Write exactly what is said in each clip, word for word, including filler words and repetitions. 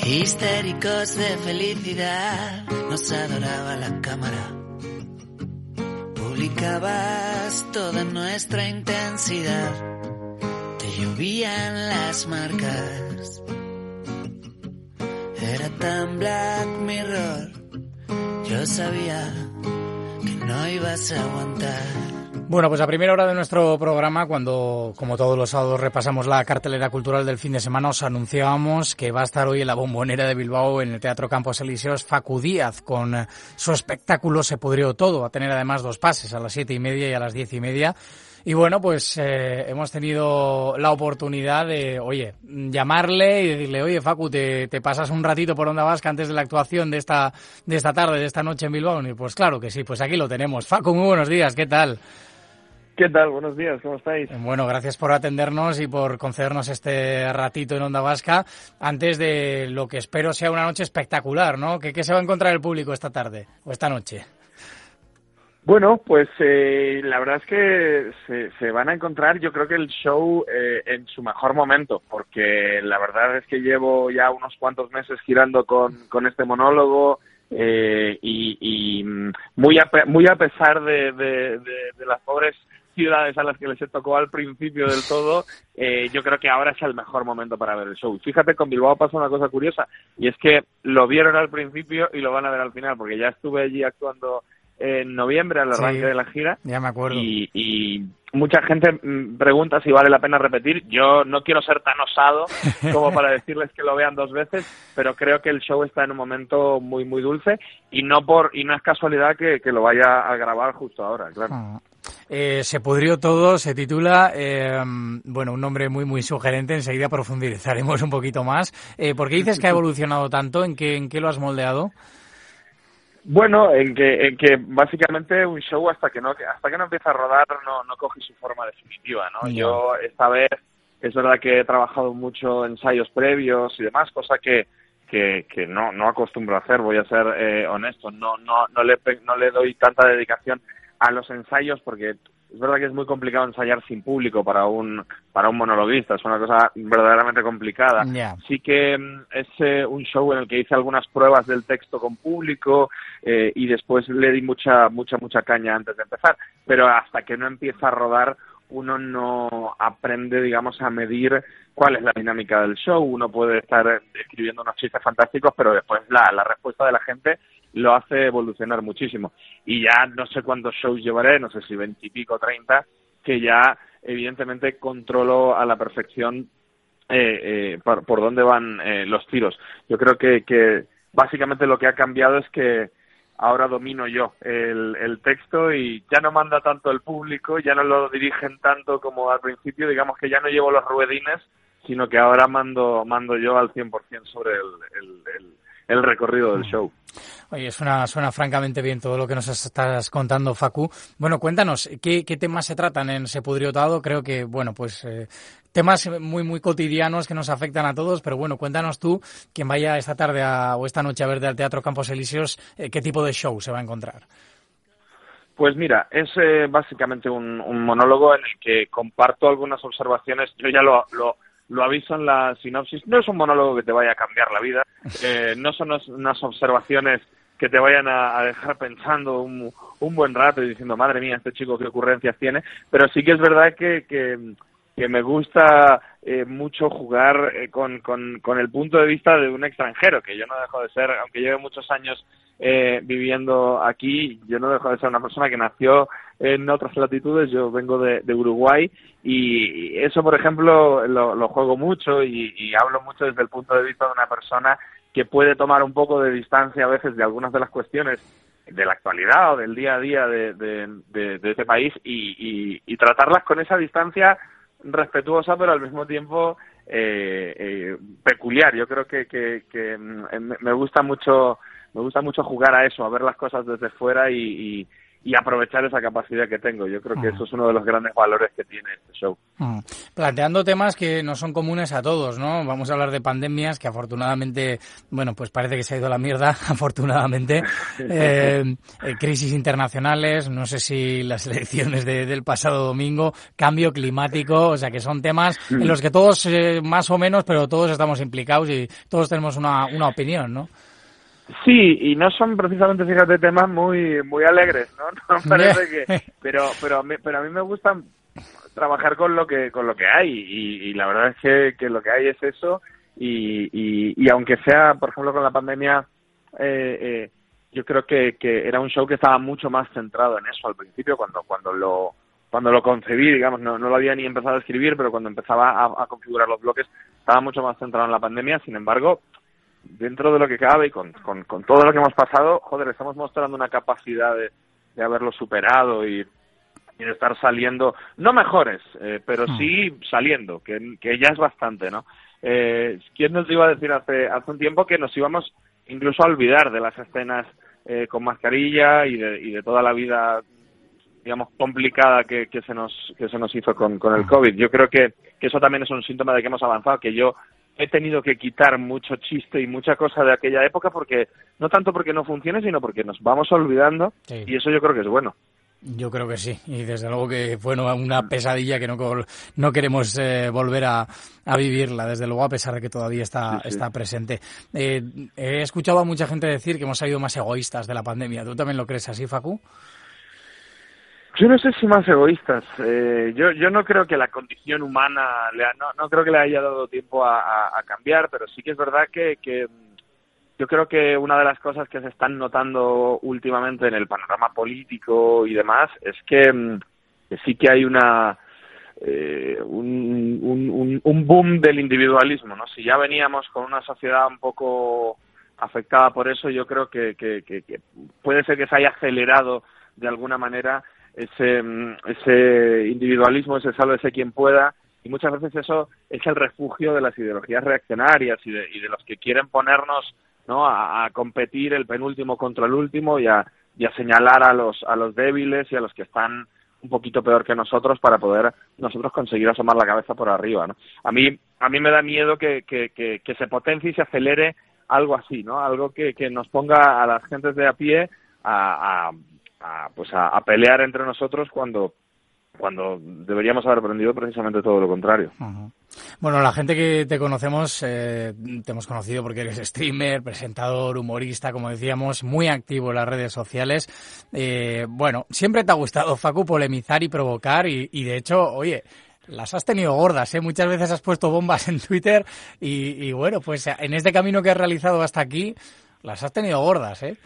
Histéricos de felicidad, nos adoraba la cámara. Publicabas toda nuestra intensidad, te llovían las marcas. Era tan Black Mirror, yo sabía que no ibas a aguantar. Bueno, pues a primera hora de nuestro programa, cuando, como todos los sábados, repasamos la cartelera cultural del fin de semana, os anunciábamos que va a estar hoy en la Bombonera de Bilbao, en el Teatro Campos Elíseos, Facu Díaz, con su espectáculo Se pudrió todo. Va a tener además dos pases, a las siete y media y a las diez y media. Y bueno, pues eh, hemos tenido la oportunidad de, oye, llamarle y decirle, oye, Facu, ¿te, te pasas un ratito por Onda Vasca antes de la actuación de esta, de esta tarde, de esta noche en Bilbao? Y pues claro que sí, pues aquí lo tenemos. Facu, muy buenos días, ¿qué tal? ¿Qué tal? Buenos días, ¿cómo estáis? Bueno, gracias por atendernos y por concedernos este ratito en Onda Vasca antes de lo que espero sea una noche espectacular, ¿no? ¿Qué, qué se va a encontrar el público esta tarde o esta noche? Bueno, pues eh, la verdad es que se, se van a encontrar, yo creo que el show eh, en su mejor momento, porque la verdad es que llevo ya unos cuantos meses girando con, con este monólogo eh, y, y muy, a, muy a pesar de, de, de, de las pobres ciudades a las que les tocó al principio del todo, eh, yo creo que ahora es el mejor momento para ver el show. Fíjate, con Bilbao pasa una cosa curiosa, y es que lo vieron al principio y lo van a ver al final, porque ya estuve allí actuando en noviembre, al arranque sí, de la gira. Ya me acuerdo. Y, y mucha gente pregunta si vale la pena repetir. Yo no quiero ser tan osado como para decirles que lo vean dos veces, pero creo que el show está en un momento muy, muy dulce, y no por y no es casualidad que, que lo vaya a grabar justo ahora, claro. Ah. Eh, Se pudrió todo, se titula, eh, bueno, un nombre muy muy sugerente, enseguida profundizaremos un poquito más. Eh, ¿Por qué dices que ha evolucionado tanto? ¿En qué, en qué lo has moldeado? Bueno, en que, en que básicamente un show hasta que no hasta que no empieza a rodar no, no coge su forma definitiva, ¿no? Yeah. Yo esta vez es verdad que he trabajado mucho ensayos previos y demás, cosa que que, que no no acostumbro a hacer, voy a ser eh, honesto, no no no le no le doy tanta dedicación a los ensayos, porque es verdad que es muy complicado ensayar sin público para un para un monologuista, es una cosa verdaderamente complicada. Yeah. Sí que es eh, un show en el que hice algunas pruebas del texto con público eh, y después le di mucha mucha mucha caña antes de empezar, pero hasta que no empieza a rodar uno no aprende, digamos, a medir cuál es la dinámica del show. Uno puede estar escribiendo unos chistes fantásticos, pero después la, la respuesta de la gente lo hace evolucionar muchísimo. Y ya no sé cuántos shows llevaré, no sé si veintipico, treinta, que ya evidentemente controlo a la perfección eh, eh, por, por dónde van eh, los tiros. Yo creo que, que básicamente lo que ha cambiado es que ahora domino yo el, el texto y ya no manda tanto el público, ya no lo dirigen tanto como al principio, digamos que ya no llevo los ruedines, sino que ahora mando mando yo al cien por ciento sobre el, el, el, el recorrido del show. Oye, suena, suena francamente bien todo lo que nos estás contando, Facu. Bueno, cuéntanos, ¿qué, qué temas se tratan en Se pudrió todo? Creo que, bueno, pues eh, temas muy, muy cotidianos que nos afectan a todos, pero bueno, cuéntanos tú, quien vaya esta tarde a, o esta noche a ver al Teatro Campos Elíseos, eh, ¿qué tipo de show se va a encontrar? Pues mira, es eh, básicamente un, un monólogo en el que comparto algunas observaciones. Yo ya lo... lo Lo aviso en la sinopsis, no es un monólogo que te vaya a cambiar la vida, eh, no son unas observaciones que te vayan a, a dejar pensando un, un buen rato y diciendo, madre mía, este chico qué ocurrencias tiene, pero sí que es verdad que, que, que me gusta eh, mucho jugar eh, con, con, con el punto de vista de un extranjero, que yo no dejo de ser, aunque lleve muchos años eh, viviendo aquí, yo no dejo de ser una persona que nació en otras latitudes. Yo vengo de, de Uruguay y eso, por ejemplo, lo, lo juego mucho y, y hablo mucho desde el punto de vista de una persona que puede tomar un poco de distancia a veces de algunas de las cuestiones de la actualidad o del día a día de, de, de, de este país y, y, y tratarlas con esa distancia respetuosa, pero al mismo tiempo eh, eh, peculiar. Yo creo que, que, que me gusta mucho me gusta mucho jugar a eso, a ver las cosas desde fuera y, y y aprovechar esa capacidad que tengo. Yo creo que eso es uno de los grandes valores que tiene este show. Mm. Planteando temas que no son comunes a todos, ¿no? Vamos a hablar de pandemias, que afortunadamente, bueno, pues parece que se ha ido a la mierda, afortunadamente. Eh, eh, crisis internacionales, no sé si las elecciones de, del pasado domingo, cambio climático, o sea que son temas en los que todos, eh, más o menos, pero todos estamos implicados y todos tenemos una, una opinión, ¿no? Sí, y no son precisamente, fíjate, temas muy muy alegres, ¿no? No parece que, pero pero a mí, pero a mí me gusta trabajar con lo que con lo que hay y, y la verdad es que, que lo que hay es eso y, y, y aunque sea, por ejemplo, con la pandemia, eh, eh, yo creo que, que era un show que estaba mucho más centrado en eso al principio cuando cuando lo cuando lo concebí, digamos, no, no lo había ni empezado a escribir, pero cuando empezaba a, a configurar los bloques estaba mucho más centrado en la pandemia. Sin embargo, dentro de lo que cabe y con, con, con todo lo que hemos pasado, joder, estamos mostrando una capacidad de, de haberlo superado y, y de estar saliendo, no mejores, eh, pero sí saliendo, que, que ya es bastante, ¿no? Eh, ¿Quién nos iba a decir hace, hace un tiempo que nos íbamos incluso a olvidar de las escenas eh, con mascarilla y de, y de toda la vida, digamos, complicada que, que se nos que se nos hizo con, con el COVID? Yo creo que, que eso también es un síntoma de que hemos avanzado, que yo he tenido que quitar mucho chiste y mucha cosa de aquella época porque no tanto porque no funcione, sino porque nos vamos olvidando, sí. Y eso yo creo que es bueno. Yo creo que sí, y desde luego que fue una pesadilla que no, no queremos eh, volver a, a vivirla, desde luego, a pesar de que todavía está, sí, sí. está presente. Eh, he escuchado a mucha gente decir que hemos salido más egoístas de la pandemia. ¿Tú también lo crees así, Facu? Yo no sé si más egoístas. Eh, yo yo no creo que la condición humana, le ha, no, no creo que le haya dado tiempo a, a, a cambiar, pero sí que es verdad que, que yo creo que una de las cosas que se están notando últimamente en el panorama político y demás es que, que sí que hay una eh, un, un, un boom del individualismo, ¿no? Si ya veníamos con una sociedad un poco afectada por eso, yo creo que, que, que, que puede ser que se haya acelerado de alguna manera ese ese individualismo, ese sálvese quien pueda, y muchas veces eso es el refugio de las ideologías reaccionarias y de, y de los que quieren ponernos, ¿no?, a, a competir el penúltimo contra el último y a, y a señalar a los a los débiles y a los que están un poquito peor que nosotros para poder nosotros conseguir asomar la cabeza por arriba, ¿no? A mí a mí me da miedo que que, que, que se potencie y se acelere algo así, ¿no? Algo que, que nos ponga a las gentes de a pie a, a A, pues a, a pelear entre nosotros cuando cuando deberíamos haber aprendido precisamente todo lo contrario. Uh-huh. Bueno, la gente que te conocemos, eh, te hemos conocido porque eres streamer, presentador, humorista, como decíamos, muy activo en las redes sociales. Eh, bueno, siempre te ha gustado, Facu, polemizar y provocar y, y de hecho, oye, las has tenido gordas, ¿eh? Muchas veces has puesto bombas en Twitter y, y bueno, pues en este camino que has realizado hasta aquí, las has tenido gordas, ¿eh?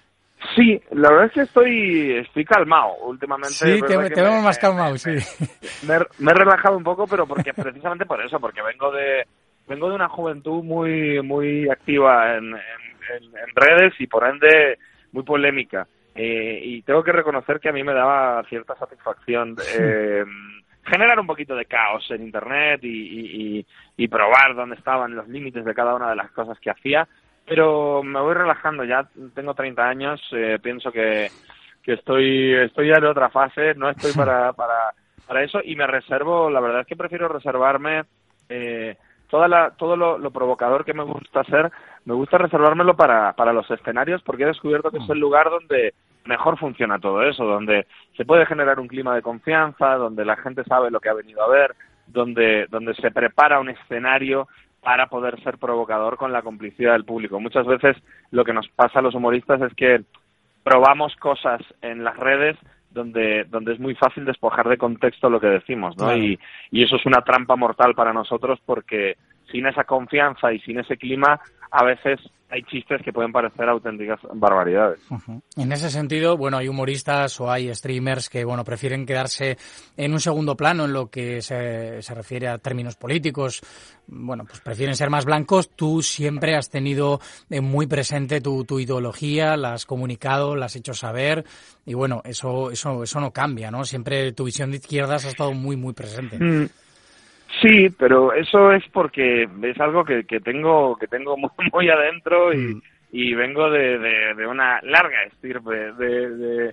Sí, la verdad es que estoy estoy calmado últimamente. Sí, te, te vemos más calmado, me, sí. Me, me he relajado un poco, pero porque precisamente por eso, porque vengo de vengo de una juventud muy muy activa en, en, en redes y por ende muy polémica. Eh, y tengo que reconocer que a mí me daba cierta satisfacción eh, generar un poquito de caos en Internet y, y, y, y probar dónde estaban los límites de cada una de las cosas que hacía. Pero me voy relajando, ya tengo treinta años, eh, pienso que, que estoy estoy ya en otra fase, no estoy para para para eso y me reservo, la verdad es que prefiero reservarme eh, toda la todo lo, lo provocador que me gusta hacer, me gusta reservármelo para para los escenarios porque he descubierto que es el lugar donde mejor funciona todo eso, donde se puede generar un clima de confianza, donde la gente sabe lo que ha venido a ver, donde donde se prepara un escenario para poder ser provocador con la complicidad del público. Muchas veces lo que nos pasa a los humoristas es que probamos cosas en las redes donde donde es muy fácil despojar de contexto lo que decimos, ¿no? Claro. Y, y eso es una trampa mortal para nosotros porque sin esa confianza y sin ese clima, a veces hay chistes que pueden parecer auténticas barbaridades. Uh-huh. En ese sentido, bueno, hay humoristas o hay streamers que, bueno, prefieren quedarse en un segundo plano en lo que se, se refiere a términos políticos. Bueno, pues prefieren ser más blancos. Tú siempre has tenido eh, muy presente tu, tu ideología, la has comunicado, la has hecho saber y, bueno, eso eso eso no cambia, ¿no? Siempre tu visión de izquierdas ha estado muy, muy presente. Mm. Sí, pero eso es porque es algo que, que tengo que tengo muy, muy adentro y, mm. y vengo de, de, de una larga estirpe de, de,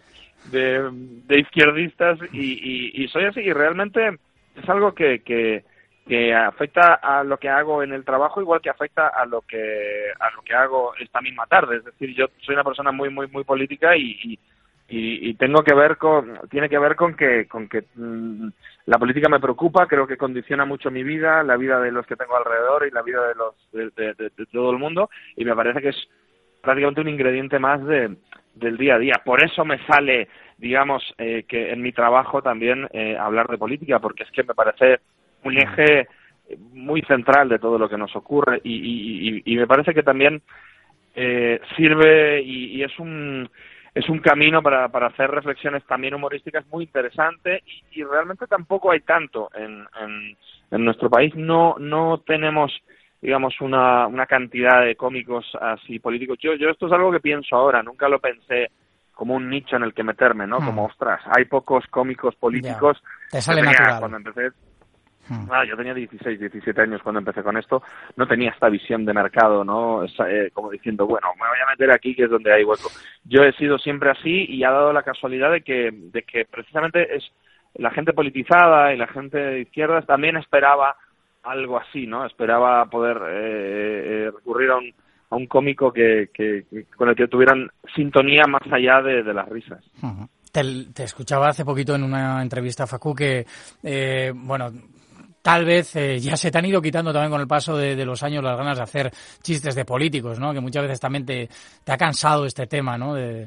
de, de izquierdistas y, y, y soy así, y realmente es algo que, que, que afecta a lo que hago en el trabajo, igual que afecta a lo que a lo que hago esta misma tarde. Es decir, yo soy una persona muy muy muy política y, y Y, y tengo que ver con tiene que ver con que con que mmm, la política me preocupa, creo que condiciona mucho mi vida, la vida de los que tengo alrededor y la vida de los de, de, de, de todo el mundo, y me parece que es prácticamente un ingrediente más de del día a día. Por eso me sale, digamos, eh, que en mi trabajo también eh, hablar de política, porque es que me parece un eje muy central de todo lo que nos ocurre, y, y, y, y me parece que también eh, sirve y, y es un es un camino para, para hacer reflexiones también humorísticas muy interesante, y, y realmente tampoco hay tanto en, en, en nuestro país. No no tenemos, digamos, una, una cantidad de cómicos así políticos. Yo, yo esto es algo que pienso ahora, nunca lo pensé como un nicho en el que meterme, ¿no? Hmm. Como, ostras, hay pocos cómicos políticos. Ya. Te sale natural. Cuando empecé... Ah, yo tenía dieciséis, diecisiete años cuando empecé con esto, no tenía esta visión de mercado, ¿no? Es, eh, como diciendo, bueno, me voy a meter aquí que es donde hay hueco. Yo he sido siempre así, y ha dado la casualidad de que, de que precisamente es la gente politizada y la gente de izquierdas también esperaba algo así, ¿no? Esperaba poder eh, eh, recurrir a un, a un cómico que, que, que con el que tuvieran sintonía más allá de, de las risas. Uh-huh. Te, te escuchaba hace poquito en una entrevista, Facu, que, eh, bueno... Tal vez eh, ya se te han ido quitando también con el paso de, de los años las ganas de hacer chistes de políticos, ¿no? Que muchas veces también te, te ha cansado este tema, ¿no? De...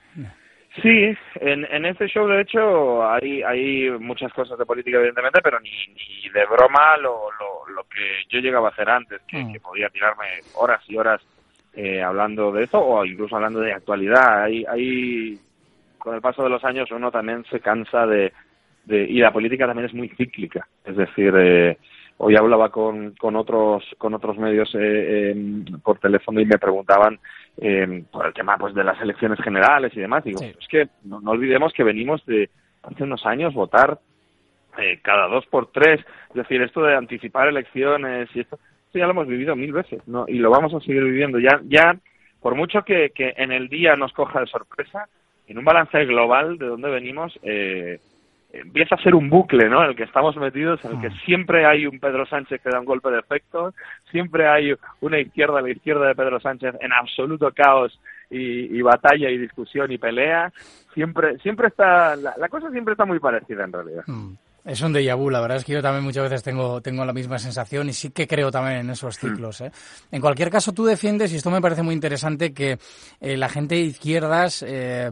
Sí, en, en este show de hecho hay hay muchas cosas de política evidentemente, pero ni, ni de broma lo, lo, lo que yo llegaba a hacer antes, que, mm. que podía tirarme horas y horas eh, hablando de eso, o incluso hablando de actualidad. Hay, hay con el paso de los años uno también se cansa de De, y la política también es muy cíclica, es decir, eh, hoy hablaba con, con otros con otros medios eh, eh, por teléfono y me preguntaban eh, por el tema pues de las elecciones generales y demás. Digo, sí. Es que no, no olvidemos que venimos de hace unos años votar eh, cada dos por tres, es decir, esto de anticipar elecciones y esto, esto ya lo hemos vivido mil veces, ¿no? Y lo vamos a seguir viviendo. Ya ya por mucho que, que en el día nos coja de sorpresa, en un balance global de donde venimos, eh, empieza a ser un bucle, ¿no?, en el que estamos metidos, en el que siempre hay un Pedro Sánchez que da un golpe de efecto, siempre hay una izquierda a la izquierda de Pedro Sánchez en absoluto caos y, y batalla y discusión y pelea. Siempre siempre está la, la cosa siempre está muy parecida en realidad. Mm. Es un déjà vu, la verdad es que yo también muchas veces tengo tengo la misma sensación, y sí que creo también en esos ciclos, ¿eh? En cualquier caso, tú defiendes, y esto me parece muy interesante, que eh, la gente de izquierdas eh,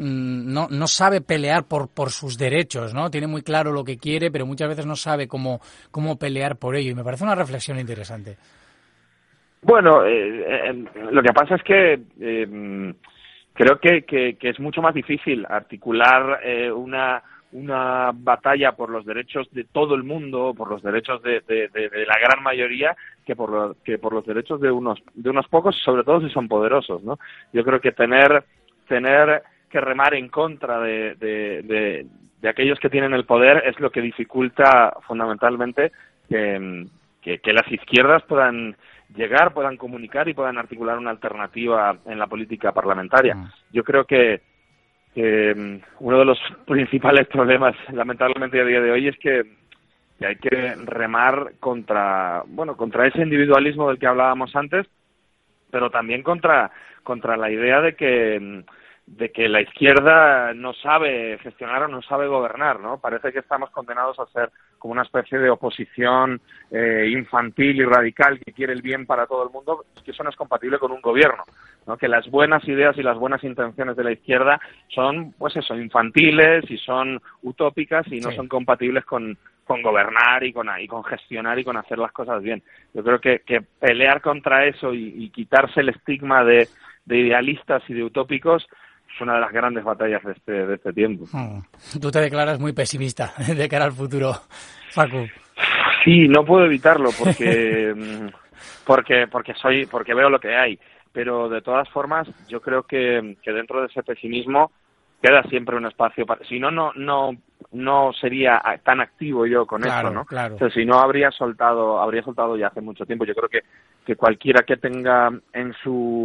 no no sabe pelear por por sus derechos, ¿no? Tiene muy claro lo que quiere, pero muchas veces no sabe cómo cómo pelear por ello, y me parece una reflexión interesante. Bueno, eh, eh, lo que pasa es que eh, creo que, que, que es mucho más difícil articular eh, una... una batalla por los derechos de todo el mundo, por los derechos de, de, de, de la gran mayoría, que por lo, que por los derechos de unos de unos pocos, sobre todo si son poderosos, ¿no? Yo creo que tener tener que remar en contra de, de, de, de aquellos que tienen el poder es lo que dificulta fundamentalmente que, que, que las izquierdas puedan llegar, puedan comunicar y puedan articular una alternativa en la política parlamentaria. Yo creo que que um, uno de los principales problemas, lamentablemente a día de hoy, es que, que hay que remar contra, bueno, contra ese individualismo del que hablábamos antes, pero también contra contra la idea de que de que la izquierda no sabe gestionar o no sabe gobernar, ¿no? Parece que estamos condenados a ser como una especie de oposición eh, infantil y radical que quiere el bien para todo el mundo, que eso no es compatible con un gobierno, ¿no? Que las buenas ideas y las buenas intenciones de la izquierda son, pues eso, infantiles y son utópicas y no sí. son compatibles con, con gobernar y con, y con gestionar y con hacer las cosas bien. Yo creo que, que pelear contra eso y, y quitarse el estigma de, de idealistas y de utópicos es una de las grandes batallas de este, de este tiempo. Hmm. Tú te declaras muy pesimista de cara al futuro, Facu. Sí, no puedo evitarlo porque porque porque soy porque veo lo que hay, pero de todas formas yo creo que, que dentro de ese pesimismo queda siempre un espacio para, si no no no no sería tan activo yo con claro, esto, ¿no? Claro. O sea, si no habría soltado habría soltado ya hace mucho tiempo. Yo creo que que cualquiera que tenga en su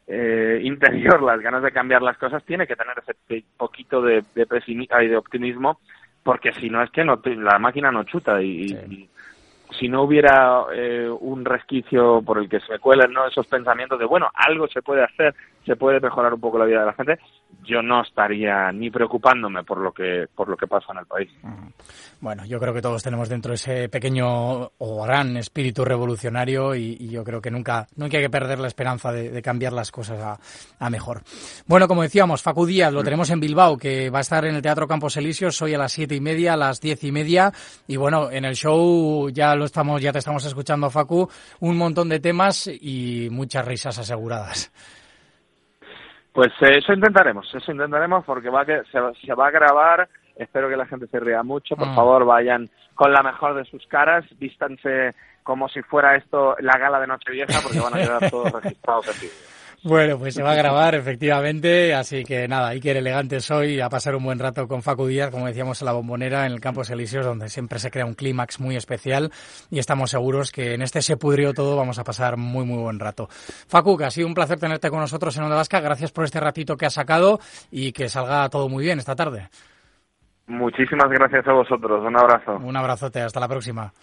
eh, interior, las ganas de cambiar las cosas, tiene que tener ese poquito de, de pesimismo y de optimismo, porque si no es que no la máquina no chuta y, sí. y si no hubiera eh, un resquicio por el que se cuelen, ¿no?, esos pensamientos de, bueno, algo se puede hacer, se puede mejorar un poco la vida de la gente, yo no estaría ni preocupándome por lo que por lo que pasa en el país. Bueno, yo creo que todos tenemos dentro ese pequeño o gran espíritu revolucionario y, y yo creo que nunca, nunca hay que perder la esperanza de, de cambiar las cosas a, a mejor. Bueno, como decíamos, Facu Díaz lo tenemos en Bilbao, que va a estar en el Teatro Campos Elíseos hoy a las siete y media, a las diez y media, y bueno, en el show ya lo estamos, ya te estamos escuchando, Facu, un montón de temas y muchas risas aseguradas. Pues eh, eso intentaremos, eso intentaremos porque va que se, se va a grabar, espero que la gente se ría mucho, por mm. favor vayan con la mejor de sus caras, vístanse como si fuera esto la gala de Nochevieja porque van a quedar todos registrados en vídeo. Bueno, pues se va a grabar, efectivamente, así que nada, Iker Elegante soy, a pasar un buen rato con Facu Díaz, como decíamos, en la Bombonera, en el Campos Elíseos, donde siempre se crea un clímax muy especial y estamos seguros que en este Se Pudrió Todo vamos a pasar muy, muy buen rato. Facu, que ha sido un placer tenerte con nosotros en Onda Vasca, gracias por este ratito que has sacado y que salga todo muy bien esta tarde. Muchísimas gracias a vosotros, un abrazo. Un abrazote, hasta la próxima.